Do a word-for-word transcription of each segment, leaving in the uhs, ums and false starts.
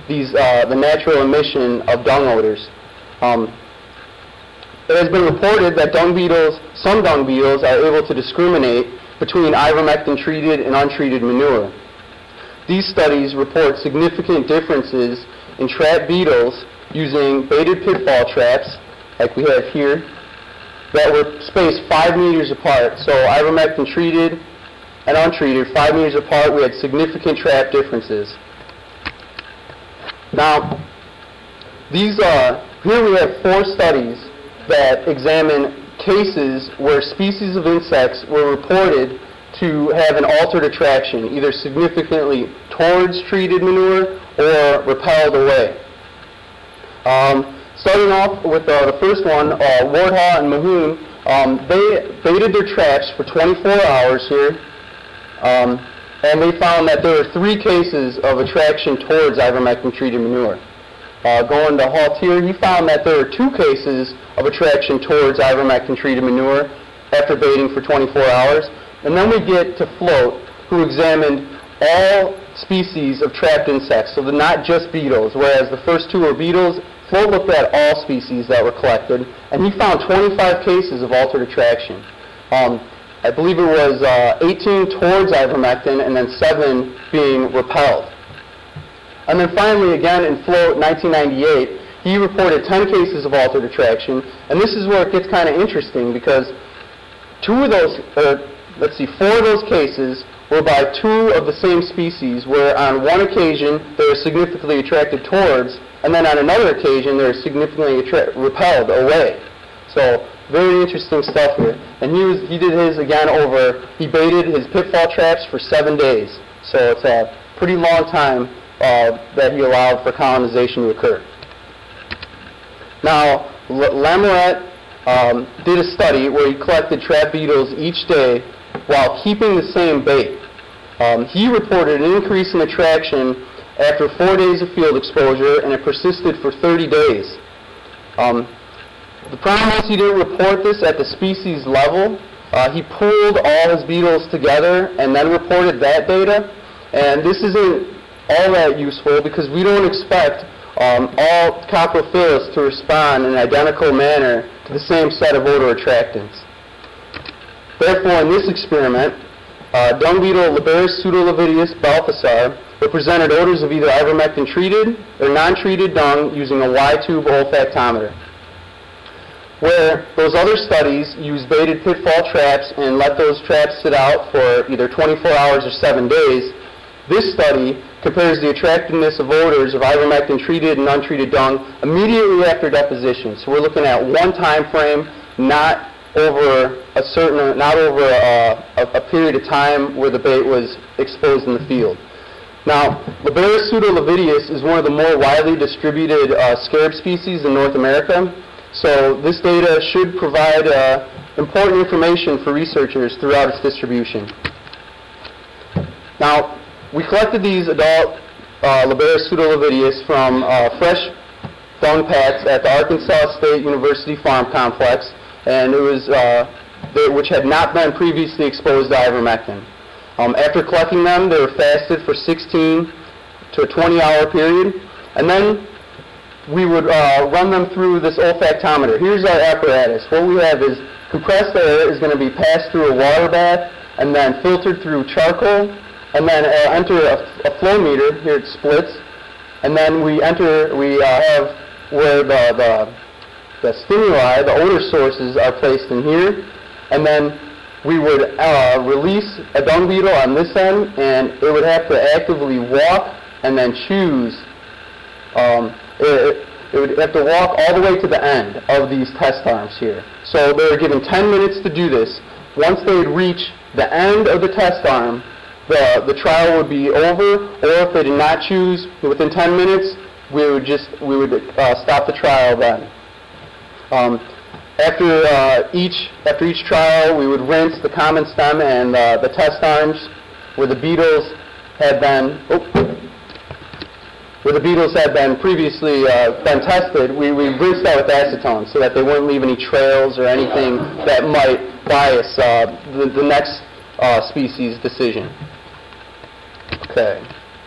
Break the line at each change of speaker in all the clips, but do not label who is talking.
these uh, the natural emission of dung odors. Um, it has been reported that dung beetles, some dung beetles, are able to discriminate between ivermectin-treated and untreated manure. These studies report significant differences in trap beetles using baited pitfall traps, like we have here, that were spaced five meters apart. So ivermectin-treated and untreated, five meters apart, we had significant trap differences. Now, these are, here we have four studies that examine cases where species of insects were reported to have an altered attraction, either significantly towards treated manure or repelled away. Um, starting off with uh, the first one, uh, Wardhaw and Mahoon, um, they baited their traps for twenty-four hours here, um, and they found that there were three cases of attraction towards ivermectin-treated manure. Uh, going to Haltier, he found that there were two cases of attraction towards ivermectin-treated manure after baiting for twenty-four hours. And then we get to Float, who examined all species of trapped insects, so they're not just beetles, whereas the first two were beetles. Float looked at all species that were collected, and he found twenty-five cases of altered attraction. Um, I believe it was uh, eighteen towards ivermectin, and then seven being repelled. And then finally, again in Float, nineteen ninety-eight, he reported ten cases of altered attraction, and this is where it gets kind of interesting, because two of those, uh, let's see, four of those cases were by two of the same species, where on one occasion they were significantly attracted towards, and then on another occasion they were significantly attra- repelled away. So very interesting stuff here. And he was he did his again over, he baited his pitfall traps for seven days. So it's a pretty long time uh, that he allowed for colonization to occur. Now, L- Lamourette um, did a study where he collected trap beetles each day while keeping the same bait. Um, he reported an increase in attraction after four days of field exposure, and it persisted for thirty days. Um, the problem is he didn't report this at the species level. Uh, he pooled all his beetles together and then reported that data, and this isn't all that useful because we don't expect um, all Coprophilus to respond in an identical manner to the same set of odor attractants. Therefore, in this experiment, uh, dung beetle Liberis pseudolividius balthasar represented odors of either ivermectin-treated or non-treated dung using a Y-tube olfactometer. Where those other studies used baited pitfall traps and let those traps sit out for either twenty-four hours or seven days, this study compares the attractiveness of odors of ivermectin-treated and untreated dung immediately after deposition. So we're looking at one time frame, not over a certain, not over a, a, a period of time where the bait was exposed in the field. Now, Liberis pseudolividius is one of the more widely distributed uh, scarab species in North America. So this data should provide uh, important information for researchers throughout its distribution. Now, we collected these adult uh, Liberis pseudolividius from uh, fresh dung pats at the Arkansas State University Farm Complex, and it was uh, they, which had not been previously exposed to ivermectin. Um, after collecting them, they were fasted for sixteen to a twenty hour period, and then we would uh, run them through this olfactometer. Here's our apparatus. What we have is compressed air is going to be passed through a water bath and then filtered through charcoal, and then uh, enter a, a flow meter. Here it splits, and then we enter. We uh, have where the, the the stimuli, the odor sources, are placed in here, and then we would uh, release a dung beetle on this end, and it would have to actively walk and then choose. Um, it, it would have to walk all the way to the end of these test arms here. So they were given ten minutes to do this. Once they would reach the end of the test arm, the, the trial would be over, or if they did not choose within ten minutes, we would just we would uh, stop the trial then. Um, after uh, each after each trial, we would rinse the common stem and uh, the test arms where the beetles had been oh, where the beetles had been previously uh, been tested. We we rinsed that with acetone so that they wouldn't leave any trails or anything that might bias uh, the, the next uh, species decision. Okay.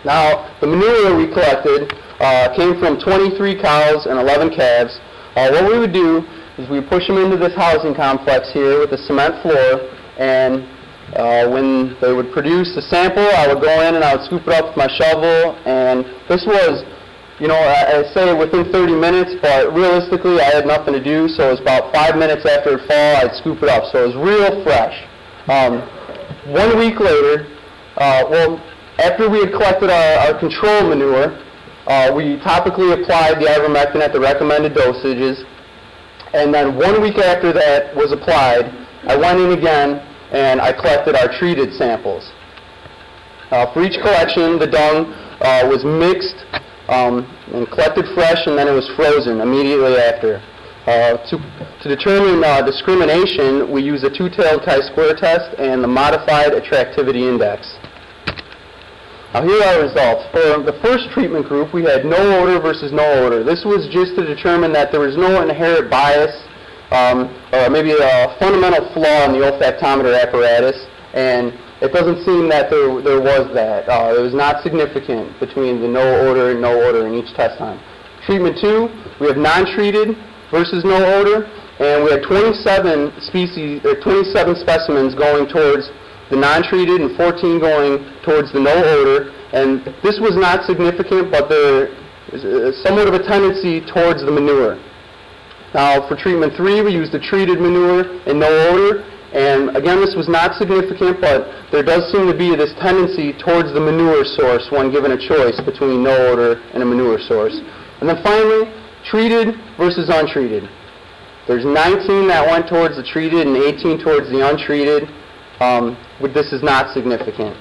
Now, the manure we collected uh, came from twenty-three cows and eleven calves. Uh, what we would do is we would push them into this housing complex here with a cement floor, and uh, when they would produce a sample, I would go in and I would scoop it up with my shovel, and this was, you know, I, I say within thirty minutes, but realistically I had nothing to do, so it was about five minutes after it fall, I'd scoop it up, so it was real fresh. Um, one week later, uh, well, after we had collected our, our control manure, uh, we topically applied the ivermectin at the recommended dosages, and then one week after that was applied, I went in again and I collected our treated samples. Uh, for each collection, the dung uh, was mixed um, and collected fresh, and then it was frozen immediately after. Uh, to, to determine uh, discrimination, we use a two-tailed chi-square test and the modified attractivity index. Now here are our results. For the first treatment group, we had no odor versus no odor. This was just to determine that there was no inherent bias um, or maybe a fundamental flaw in the olfactometer apparatus, and it doesn't seem that there, there was that. Uh, it was not significant between the no odor and no odor in each test time. Treatment two, we have non-treated versus no odor, and we had twenty-seven species, or twenty-seven specimens going towards the non-treated and fourteen going towards the no odor, and this was not significant, but there is somewhat of a tendency towards the manure. Now for treatment three, we used the treated manure and no odor, and again this was not significant, but there does seem to be this tendency towards the manure source when given a choice between no odor and a manure source. And then finally, treated versus untreated. There's nineteen that went towards the treated and eighteen towards the untreated. Um, this is not significant.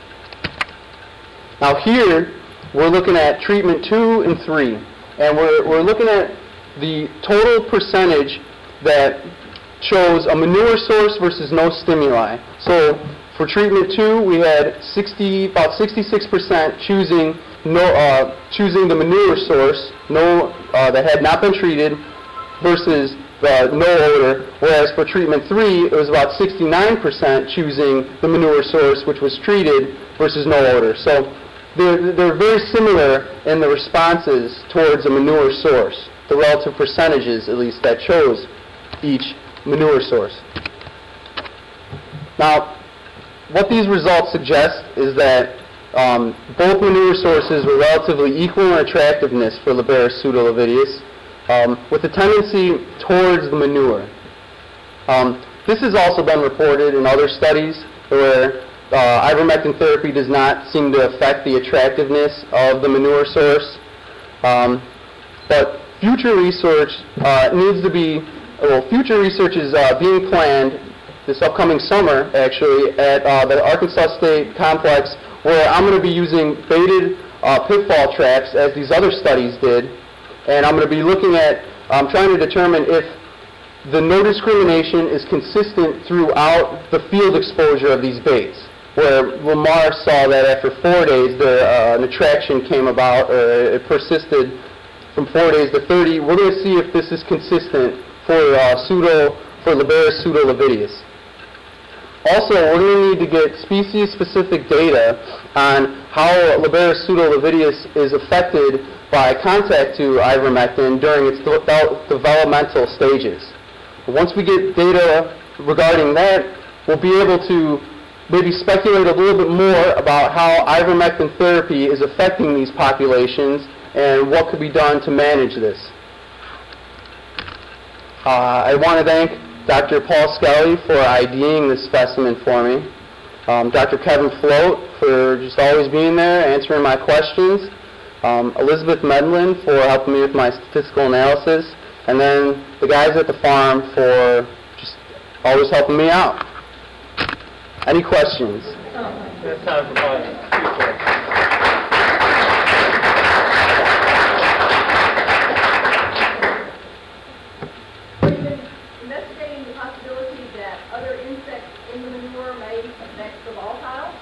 Now here, we're looking at treatment two and three, and we're, we're looking at the total percentage that shows a manure source versus no stimuli. So for treatment two, we had sixty, about sixty-six percent choosing no, uh, choosing the manure source, no, uh, that had not been treated, versus the no odor, whereas for treatment three, it was about sixty-nine percent choosing the manure source, which was treated, versus no odor. So they're, they're very similar in the responses towards a manure source, the relative percentages, at least, that chose each manure source. Now, what these results suggest is that um, both manure sources were relatively equal in attractiveness for Labaris pseudolividius, Um, with a tendency towards the manure. Um, this has also been reported in other studies where uh, ivermectin therapy does not seem to affect the attractiveness of the manure source. Um, but future research uh, needs to be, well, future research is uh, being planned this upcoming summer, actually, at uh, the Arkansas State Complex, where I'm going to be using baited uh, pitfall traps, as these other studies did. And I'm going to be looking at, I'm um, trying to determine if the no discrimination is consistent throughout the field exposure of these baits, where Lamar saw that after four days the, uh, an attraction came about, or it persisted from four days to thirty. We're going to see if this is consistent for uh, pseudo, for Labaris pseudolividius. Also, we're going to need to get species-specific data on how Labaris pseudolividius is affected by contact to ivermectin during its de developmental stages. Once we get data regarding that, we'll be able to maybe speculate a little bit more about how ivermectin therapy is affecting these populations and what could be done to manage this. Uh, I want to thank Doctor Paul Skelly for IDing this specimen for me, um, Doctor Kevin Float for just always being there, answering my questions, Um, Elizabeth Medlin for helping me with my statistical analysis, and then the guys at the farm for just always helping me out. Any questions?
It's time for questions.
Have you been investigating the possibility that other insects in the manure may affect the volatile?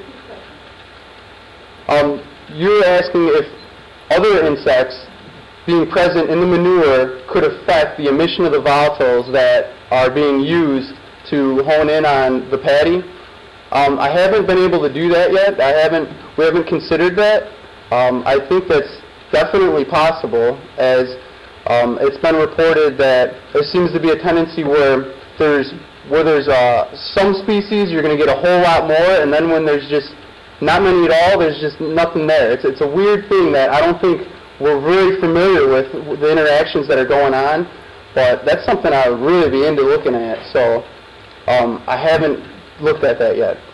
Um, you're asking if other insects being present in the manure could affect the emission of the volatiles that are being used to hone in on the paddy. Um, I haven't been able to do that yet. I haven't. We haven't considered that. Um, I think that's definitely possible, as um, it's been reported that there seems to be a tendency where there's where there's uh, some species you're going to get a whole lot more, and then when there's just not many at all, there's just nothing there. It's it's a weird thing that I don't think we're really familiar with, with the interactions that are going on, but that's something I would really be into looking at. So um, I haven't looked at that yet.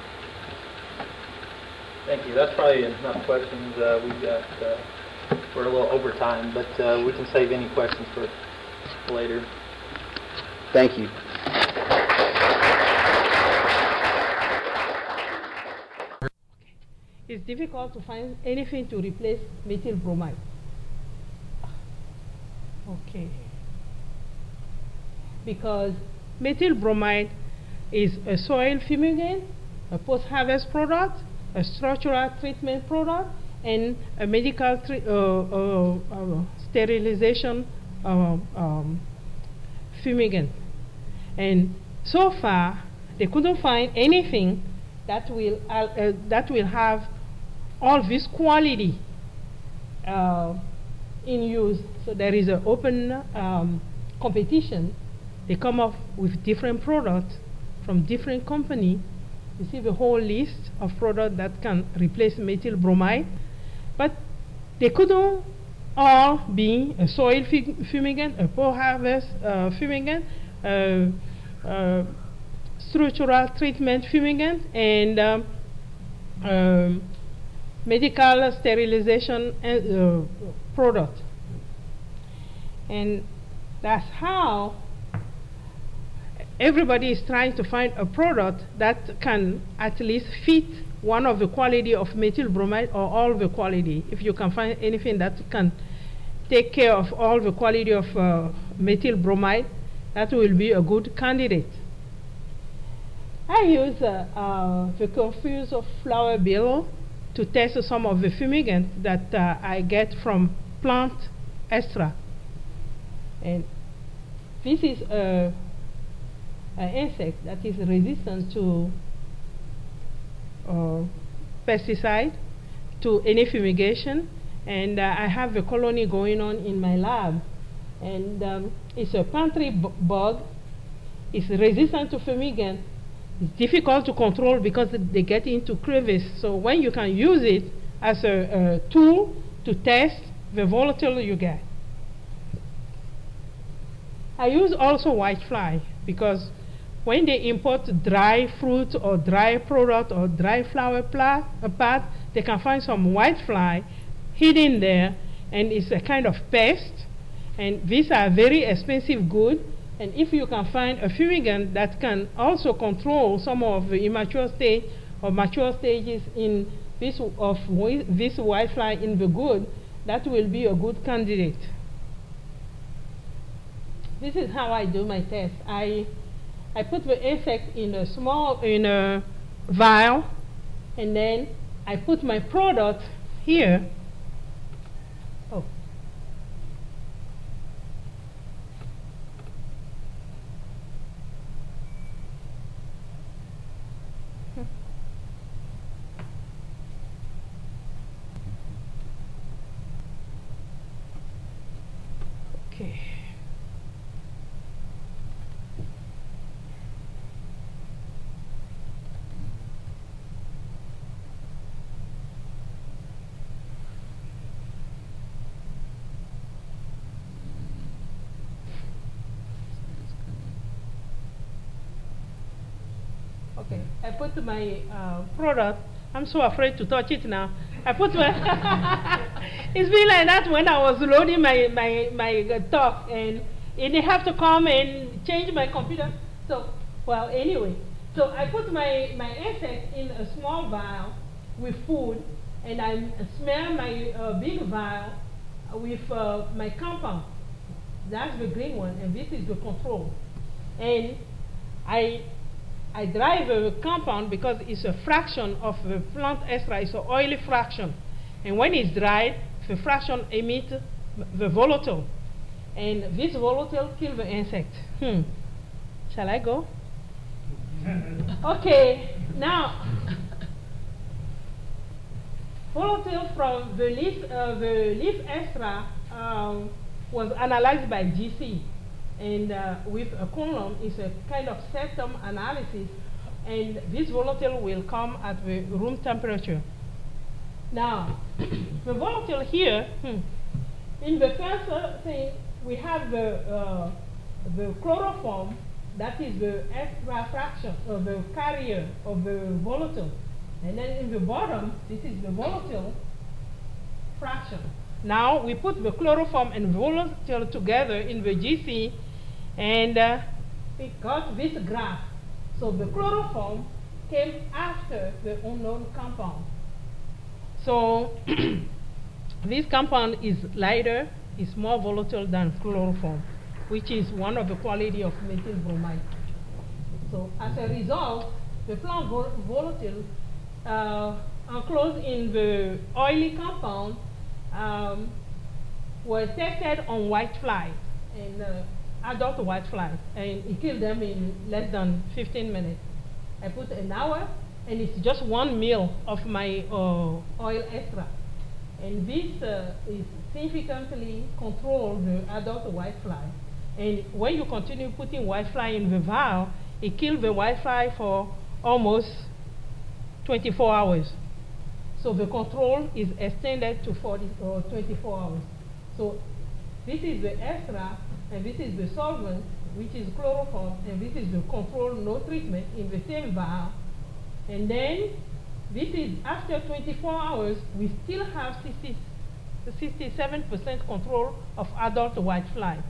Thank you. That's probably enough questions. Uh, we've got, uh, we're a little over time, but uh, we can save any questions for later.
Thank you.
It's difficult to find anything to replace methyl bromide. Okay. Because methyl bromide is a soil fumigant, a post-harvest product, a structural treatment product, and a medical uh, uh, uh, sterilization uh, um, fumigant. And so far, they couldn't find anything that will uh, uh, that will have all this quality uh, in use. So there is an open um, competition. They come up with different products from different companies. You see the whole list of products that can replace methyl bromide, but they couldn't all be a soil fumigant, a post-harvest uh, fumigant, uh, uh, structural treatment fumigant, and um, um, medical sterilization uh, product. And that's how everybody is trying to find a product that can at least fit one of the quality of methyl bromide or all the quality. If you can find anything that can take care of all the quality of uh, methyl bromide, that will be a good candidate. I use uh, uh, the Confuse of flower beetle to test some of the fumigant that uh, I get from plant extract. And this is a an insect that is resistant to uh, pesticide, to any fumigation, and uh, I have a colony going on in my lab, and um, it's a pantry bug. It's resistant to fumigant. It's difficult to control because they get into crevice. So when you can use it as a, a tool to test the volatile you get. I use also whitefly because when they import dry fruit or dry product or dry flower part, they can find some whitefly hidden there, and it's a kind of pest. And these are very expensive goods. And if you can find a fumigant that can also control some of the immature stage or mature stages in this of this whitefly in the good, that will be a good candidate. This is how I do my test. I I put the insect in a small, in a vial, and then I put my product here. Oh. Okay. Okay, I put my uh, product. I'm so afraid to touch it now. I put my. It's been like that when I was loading my my my uh, talk, and, and they have to come and change my computer. So, well, anyway, so I put my my insect in a small vial with food, and I smear my uh, big vial with uh, my compound. That's the green one, and this is the control. And I. I dry the compound because it's a fraction of the plant extract. It's an oily fraction. And when it's dried, the fraction emits the volatile. And this volatile kills the insect. Hmm. Shall I go? Okay. Now, volatile from the leaf, uh, the leaf extra um, was analyzed by G C, and uh, with a column is a kind of septum analysis, and this volatile will come at the room temperature. Now, the volatile here, hmm, in the first uh, thing, we have the uh, the chloroform, that is the extra fraction of the carrier of the volatile. And then in the bottom, this is the volatile fraction. Now we put the chloroform and volatile together in the G C, and uh, we got this graph. So the chloroform came after the unknown compound. So this compound is lighter, is more volatile than chloroform, which is one of the quality of methyl bromide. So as a result, the plant vol volatile uh, enclosed in the oily compound um, were tested on whiteflies, and uh, adult whiteflies, and it killed them in less than fifteen minutes. I put an hour, and it's just one mil of my uh, oil extract. And this uh, is significantly control the adult whitefly. And when you continue putting whitefly in the vial, it kills the whitefly for almost twenty-four hours. So the control is extended to forty or twenty-four hours. So this is the extra, and this is the solvent, which is chloroform, and this is the control, no treatment, in the same vial. And then this is after twenty-four hours, we still have sixty-seven percent control of adult whitefly.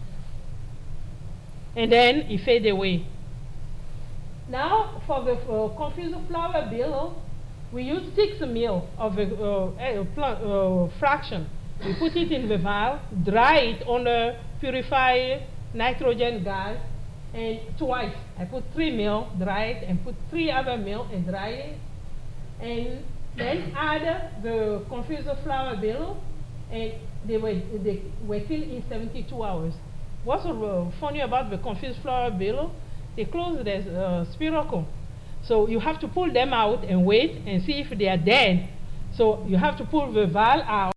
And then it fades away. Now, for the uh, confused flower beetle, we use six mil of a uh, uh, uh, fraction. We put it in the vial, dry it on a purified nitrogen gas, and twice. I put three mil, dry it, and put three other mil and dry it, and then add the confused flower beetle, and they were they were killed in seventy-two hours. What's uh, funny about the confused flower beetle? They close their uh, spiracle. So you have to pull them out and wait and see if they are dead. So you have to pull the vial out.